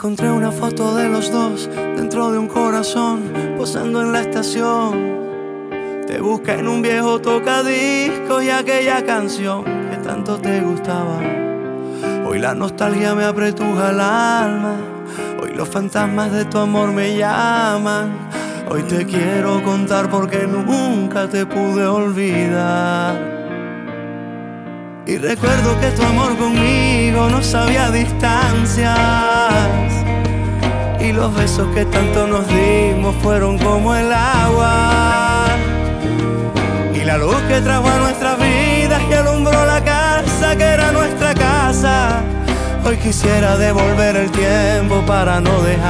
Encontré una foto de los dos dentro de un corazón, posando en la estación. Te busqué en un viejo tocadiscos y aquella canción que tanto te gustaba. Hoy la nostalgia me apretuja el alma, hoy los fantasmas de tu amor me llaman. Hoy te quiero contar porque nunca te pude olvidar. Y recuerdo que tu amor conmigo no sabía distancias, y los besos que tanto nos dimos fueron como el agua, y la luz que trajo a nuestras vidas y alumbró la casa que era nuestra casa. Hoy quisiera devolver el tiempo para no dejar